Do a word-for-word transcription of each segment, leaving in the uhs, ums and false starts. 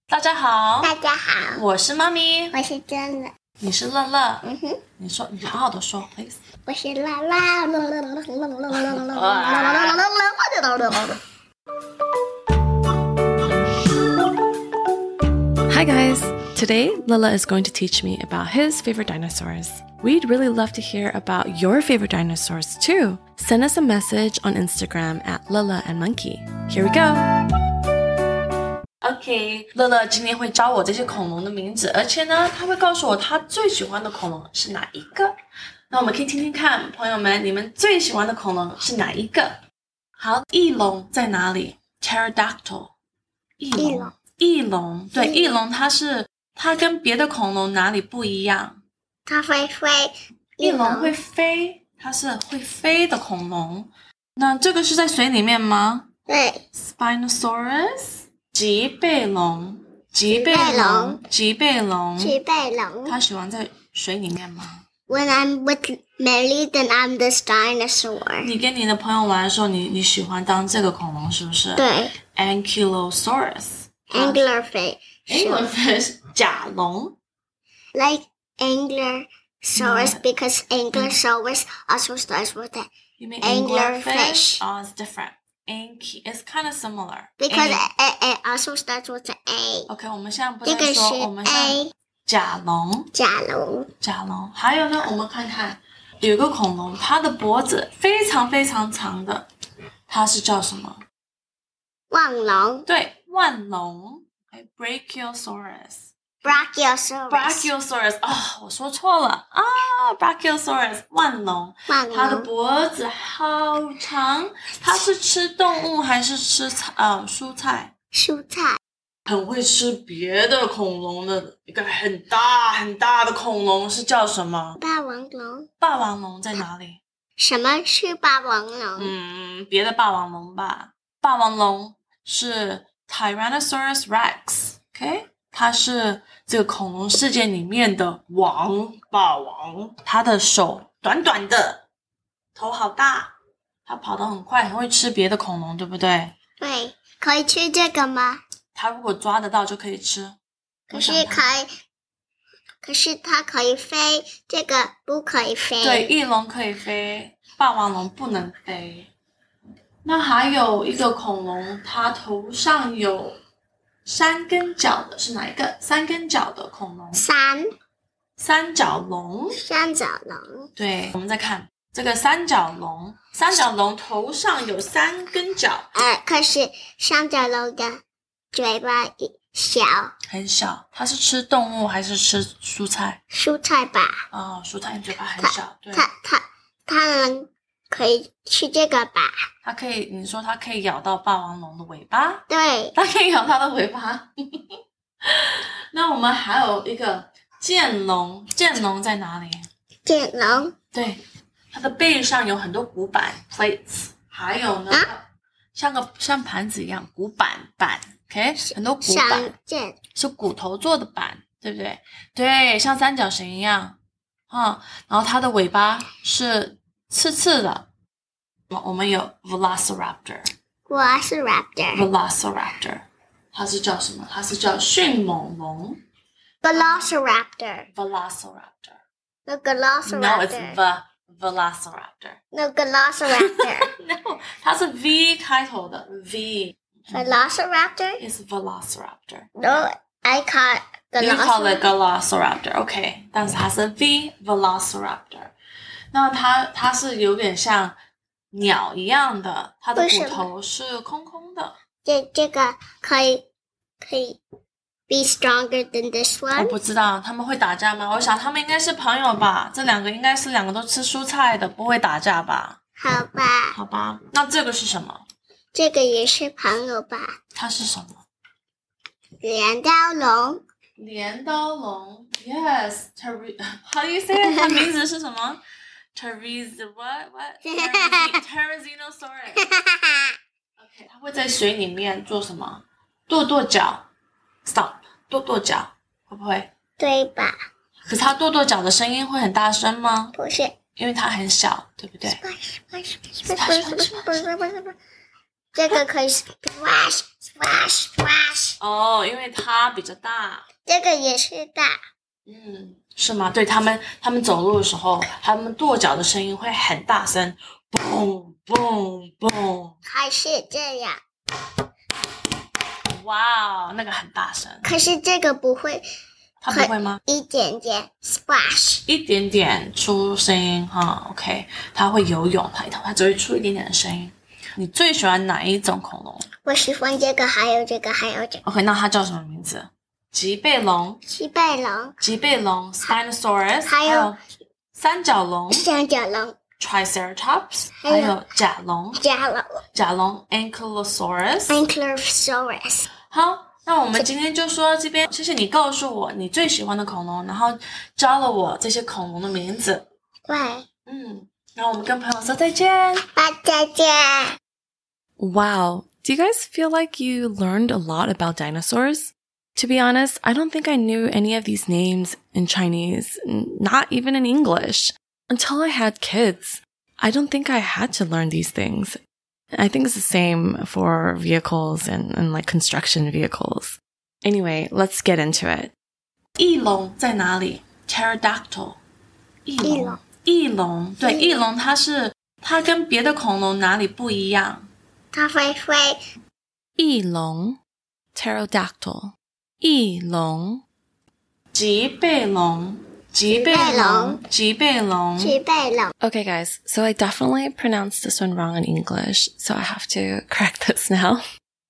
大家好， 大家好， 我是妈咪， 我是真的， 你是乐乐。 嗯哼， 你说，你好好的说 ，please。 我是啦啦。 Hi guys, today Lila is going to teach me about his favorite dinosaurs. We'd really love to hear about your favorite dinosaurs too. Send us a message on Instagram at Lila and Monkey. Here we go.OK， 乐乐今天会教我这些恐龙的名字，而且呢，他会告诉我他最喜欢的恐龙是哪一个。那我们可以听听看，朋友们，你们最喜欢的恐龙是哪一个？好，翼龙在哪里 ？Pterodactyl， 翼龙，翼龙，对，翼龙它是它跟别的恐龙哪里不一样？ 它会飞， 翼龙会飞，它是会飞的恐龙。那这个是在水里面吗？ 对 ，Spinosaurus。棘背龙，棘背龙，棘背龙， 棘背龙。 它喜欢在水里面吗 ？When I'm with Melly, then I'm this dinosaur. 你跟你的朋友玩的时候，你你喜欢当这个恐龙是不是？ 对 ，Ankylosaurus。Anglerfish。Anglerfish 甲龙。 Like Anglersaurus no. because Anglersaurus also starts with an You mean Anglerfish? Oh, it's different.Anky, it's kind of similar. Because it, it also starts with an A. OK, 我们现在不再说，我们现在甲龙， 甲龙， 甲龙。还有呢，我们看看，有一个恐龙，它的脖子非常非常长的，它是叫什么？ 腕龙。 对，腕龙。Okay, Brachiosaurus。 Brachiosaurus Brachiosaurus 啊、哦，我说错了啊 Brachiosaurus 腕龙，它的脖子好长，它是吃动物还是吃呃蔬菜？ 蔬菜。 很会吃别的恐龙的一个很大很大的恐龙是叫什么？ 霸王龙。 霸王龙在哪里？ 什么是霸王龙？ 嗯，别的霸王龙吧。霸王龙是 Tyrannosaurus Rex，OK？、Okay? 它是这个恐龙世界里面的王，霸王。它的手短短的，头好大，它跑得很快，很会吃别的恐龙，对不对？ 对，可以吃这个吗？ 它如果抓得到就可以吃。 可是可以，可是它可以飞，这个不可以飞。 对，翼龙可以飞，霸王龙不能飞。那还有一个恐龙，它头上有三根角的是哪一个？三根角的恐龙。 三。 三角龙。 三角龙。 对，我们再看这个三角龙。三角龙头上有三根角。 呃，可是三角龙的嘴巴小。 很小。它是吃动物还是吃蔬菜？ 蔬菜吧。 哦，蔬菜嘴巴很小。对。 它它它能可以吃这个吧？ 它可以，你说它可以咬到霸王龙的尾巴？ 对， 它可以咬它的尾巴。那我们还有一个剑龙，剑龙在哪里？ 剑龙。 对，它的背上有很多骨板 plates， 还有呢，啊、像个像盘子一样骨板板 ，OK， 很多骨板，是骨头做的板，对不对？对，像三角形一样，啊、嗯，然后它的尾巴是刺刺的。我们有 Velociraptor。Velociraptor。Velociraptor。它是叫什么？它是叫迅猛龙。 Velociraptor。 Velociraptor。 No Velociraptor。 No, it's the Velociraptor. No Velociraptor。 No， 它是 V 开头的 V。Velociraptor is Velociraptor. No, I call it You call it Velociraptor. OK， 但是它是 V Velociraptor。那它它是有点像鸟一样的，它的骨头是空空的。 这这个可以可以 be stronger than this one。 我不知道他们会打架吗？我想他们应该是朋友吧，这两个应该是两个都吃蔬菜的，不会打架吧？ 好吧， 好吧。那这个是什么？ 这个也是朋友吧？ 它是什么？ 镰刀龙。 镰刀龙 ，Yes, How do you say it? 它名字是什么？Terez what what Therizinosaurus。 OK， 它会在水里面做什么？跺跺脚 ，Stop， 跺跺脚，会不会？ 对吧？ 可是它跺跺脚的声音会很大声吗？ 不是， 因为它很小，对不对？ 这个可以 splash splash splash。 哦，因为它比较大。 这个也是大。 嗯，是吗？对，他们，他们走路的时候，他们跺脚的声音会很大声，嘣嘣嘣。 还是这样。 哇，那个很大声。 可是这个不会。 它不会吗？ 一点点 splash， 一点点出声音哈 ，OK， 它会游泳，它它只会出一点点的声音。你最喜欢哪一种恐龙？ 我喜欢这个，还有这个，还有这个。 OK， 那它叫什么名字？棘背龙。 棘背龙。 棘背龙 ，Spinosaurus， 还有三角龙。 三角龙 ，Triceratops， 还有甲龙。 甲龙。 甲龙 ，Ankylosaurus。 Ankylosaurus。 好。那我们今天就说这边，谢谢你告诉我你最喜欢的恐龙，然后教了我这些恐龙的名字。 对， 嗯，然后我们跟朋友说再见， 拜再见。 Wow, do you guys feel like you learned a lot about dinosaurs? To be honest, I don't think I knew any of these names in Chinese, not even in English. Until I had kids, I don't think I had to learn these things. I think it's the same for vehicles and, and like construction vehicles. Anyway, let's get into it. 翼龙在哪里 ？Pterodactyl。翼龙。翼龙，对，翼龙它是它跟别的恐龙哪里不一样？ 它会飞。 翼龙 Pterodactyl。翼龙。 棘背龙。棘背龙。棘背龙。 棘背龙。 Okay, guys, so I definitely pronounced this one wrong in English, so I have to correct this now.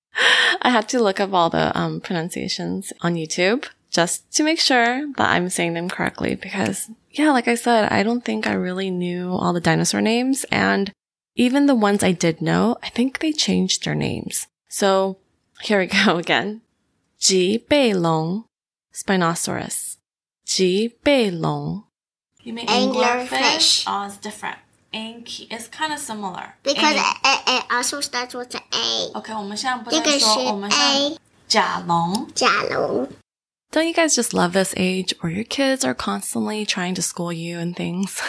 I had to look up all the um, pronunciations on YouTube just to make sure that I'm saying them correctly because, yeah, like I said, I don't think I really knew all the dinosaur names, and even the ones I did know, I think they changed their names. So here we go again. 棘背龙 Spinosaurus. 棘背龙 You mean anglerfish? Oh, it's different. Anky, it's kind of similar. Because it, it also starts with an A. OK, 我们现在不再这个是说，我们现在甲龙。 甲龙。 Don't you guys just love this age where your kids are constantly trying to school you and things?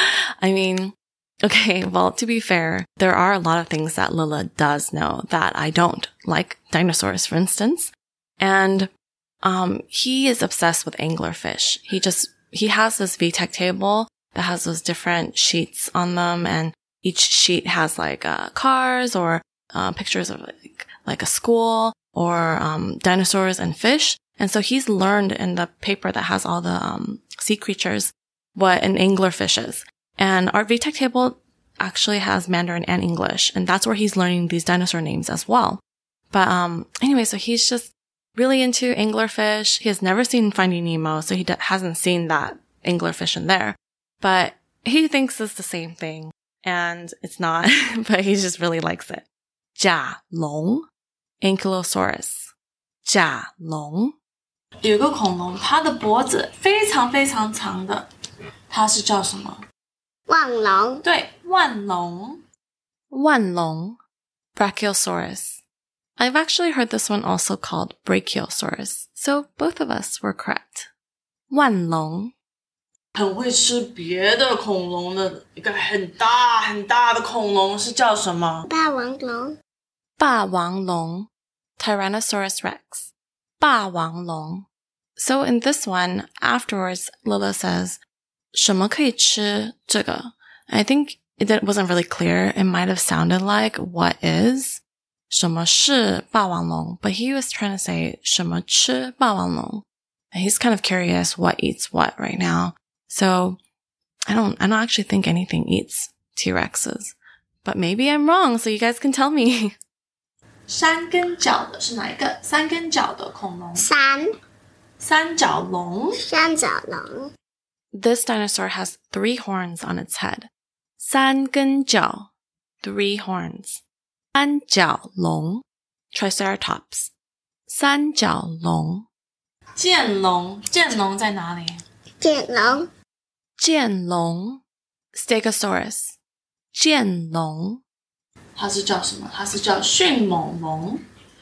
I mean, okay, well, to be fair, there are a lot of things that Lila does know that I don't, like dinosaurs, for instance. And um, he is obsessed with anglerfish. He just, he has this V TEC table that has those different sheets on them, and each sheet has like uh, cars or uh, pictures of like, like a school or um, dinosaurs and fish. And so he's learned in the paper that has all the um, sea creatures what an anglerfish is. And our V TEC table actually has Mandarin and English, and that's where he's learning these dinosaur names as well. But um, anyway, so he's just really into anglerfish. He has never seen Finding Nemo, so he d- hasn't seen that anglerfish in there. But he thinks it's the same thing, and it's not, but he just really likes it. 甲龙 Ankylosaurus. 甲龙有个恐龙，它的脖子非常非常长的，它是叫什么？ 万龙。 对，万龙。 万龙 Brachiosaurus. I've actually heard this one also called Brachiosaurus, so both of us were correct. 万龙很会吃别的恐龙的一个很大很大的恐龙是叫什么？ 霸王龙。 霸王龙 Tyrannosaurus Rex. 霸王龙 So in this one, afterwards, Lila says, 什么可以吃这个? I think it wasn't really clear. It might have sounded like what is 什么是霸王龙, but he was trying to say 什么吃霸王龙. And he's kind of curious what eats what right now. So I don't, I don't actually think anything eats T-Rexes, but maybe I'm wrong. So you guys can tell me. 三根脚的是哪一个？三根脚的恐龙。 三。 三角龙。 三角龙。 This dinosaur has three horns on its head. 三根脚 three horns. 三角龙 Triceratops. 三角龙剑龙，剑龙在哪里？ 剑龙。 剑龙 Stegosaurus. 剑龙它是叫什么？它是叫迅猛龙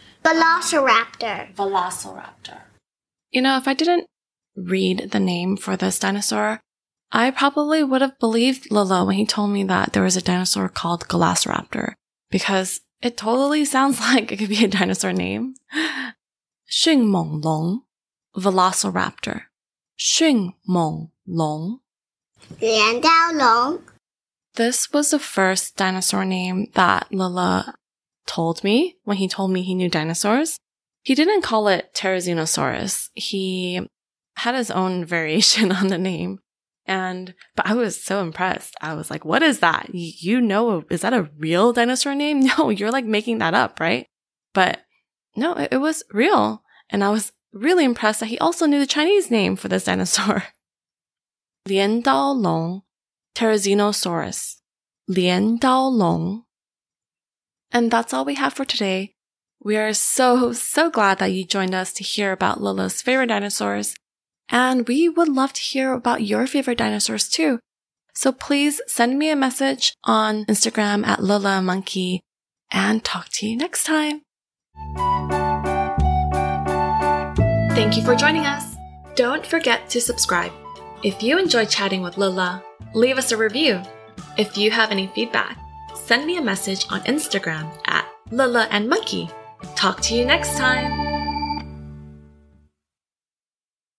Velociraptor. Velociraptor. You know, if I didn't read the name for this dinosaur, I probably would have believed Lilo when he told me that there was a dinosaur called Velociraptor, because It totally sounds like it could be a dinosaur name. 迅猛龙 Velociraptor. 迅猛龙镰刀龙 This was the first dinosaur name that Lila told me when he told me he knew dinosaurs. He didn't call it Therizinosaurus. He had his own variation on the name. And, but I was so impressed. I was like, what is that? You know, is that a real dinosaur name? No, you're like making that up, right? But no, it, it was real. And I was really impressed that he also knew the Chinese name for this dinosaur. 镰刀龙 Therizinosaurus. 镰刀龙 And that's all we have for today. We are so, so glad that you joined us to hear about Lila's favorite dinosaurs. And we would love to hear about your favorite dinosaurs too. So please send me a message on Instagram at Lila Monkey and talk to you next time. Thank you for joining us. Don't forget to subscribe. If you enjoyed chatting with Lila, leave us a review. If you have any feedback, send me a message on Instagram at Lila and Monkey. Talk to you next time.